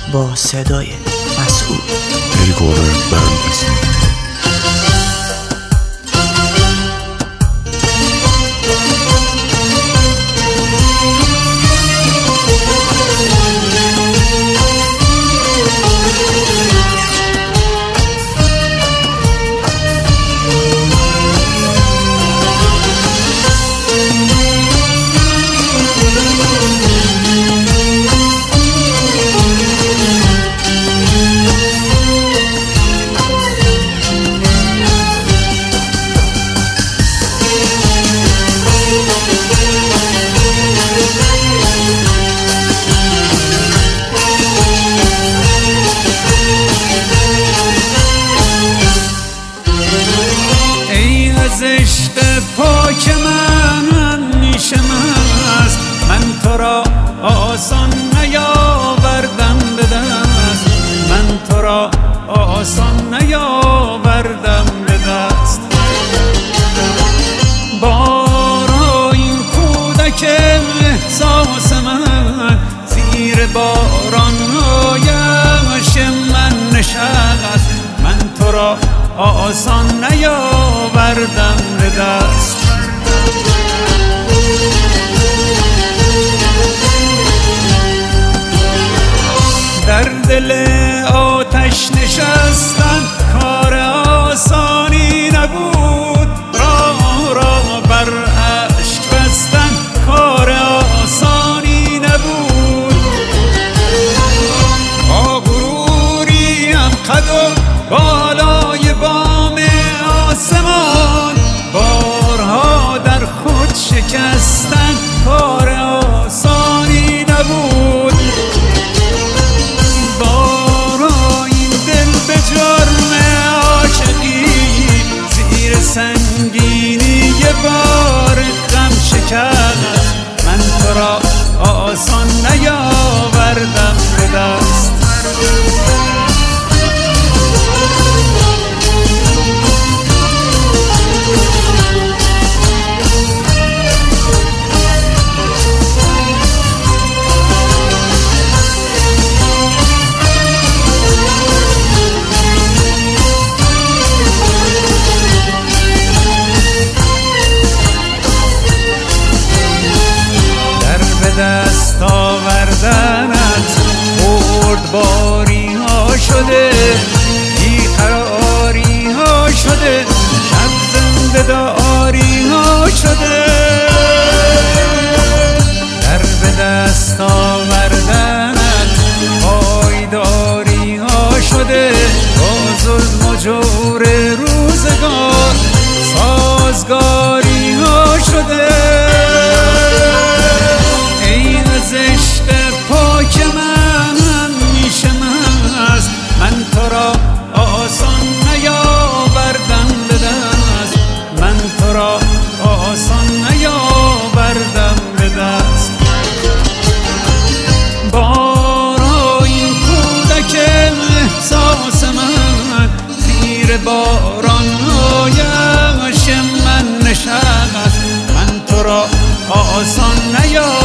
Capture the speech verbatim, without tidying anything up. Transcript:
با صدای مسعود. Recorder Bandes. از عشق پاک من نیشم است، من تو را آسان نیاوردم به دست، من تو را آسان نیاوردم به دست. بارا این کودک احساس من زیر باران‌هایش من نشست، من تو را آسان نیاوردم به دست. در دل آتش نشستن کار آسانی نبود، راه را بر اشک بستن کار آسانی نبود. با غروریم قد و بالای بام آسمان، بارها در خود شکستن کار آسانی نبود. بارها این دل به جرم عاشقی زیر سنگینی بار غم شکست، من تو را آسان نیاوردم به دست. دست آوردنت بردباری ها شده، بیقراری ها شده، شب زنده داری ها شده. در به دست آوردنت پایداری ها شده، با ظلم و جور روزگار سازگاری ها شده. از عشق پاک من نیشم است، من تو را آسان نیاوردم به دست، من تو را آسان نیاوردم به دست. بارا این کودک احساس من زیر باران‌هایش من نشست، من تو را آسان نیاوردم